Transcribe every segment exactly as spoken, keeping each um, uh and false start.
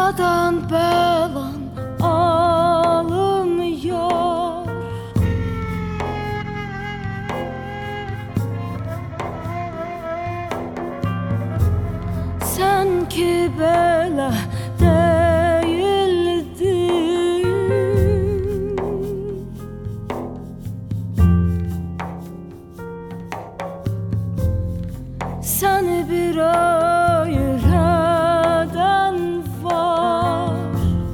Qadan bəlan alınmıyor. Sən ki belə deyildin, səni bir öyrədən var.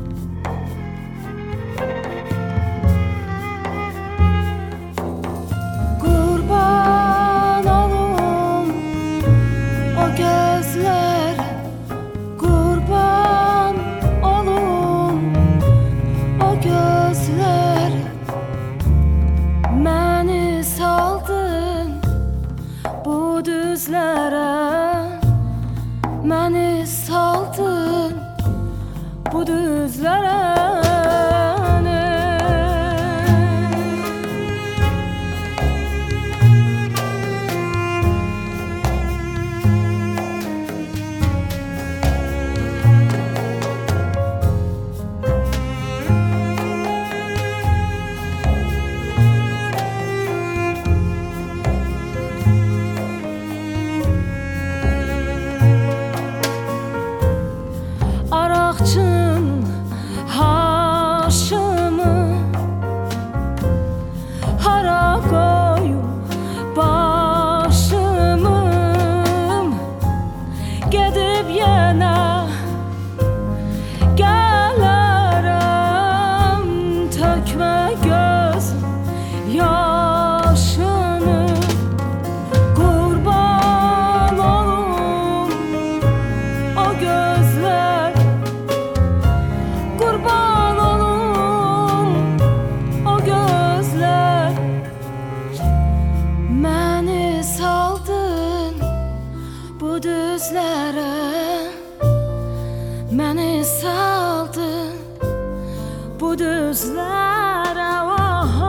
Qurban olum o gözlərə, qurban olum o gözlərə. Məni saldın bu düzlərə, məni saldın bu düzlərə. Araqçın haşımı hara qoyum başımı, gedib yenə gələrəm, tökmə gözüm yaşını. Qurban olum o gözlər, qurban olum o gözlər. Məni saldın bu düzlərə, məni saldın bu düzlərə. Oha.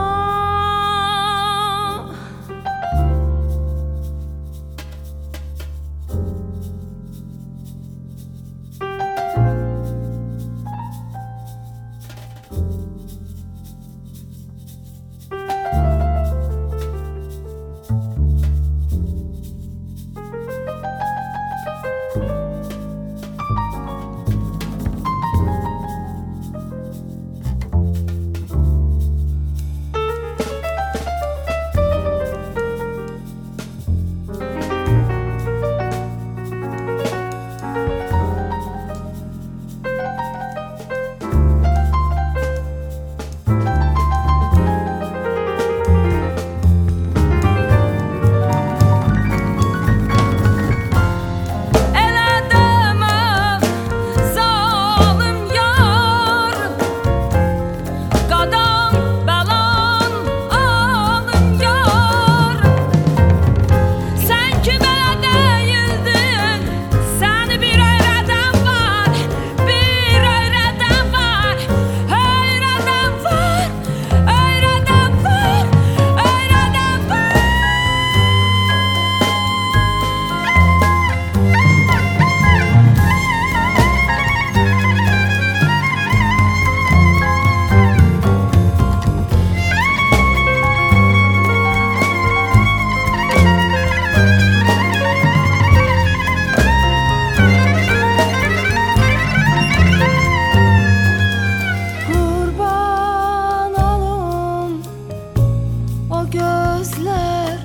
Gözler,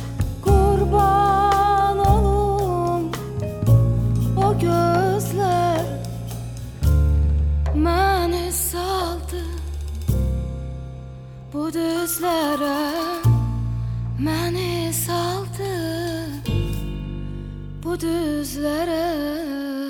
qurban olum o gözlər. Məni saldı bu düzlərə, məni saldı bu düzlərə.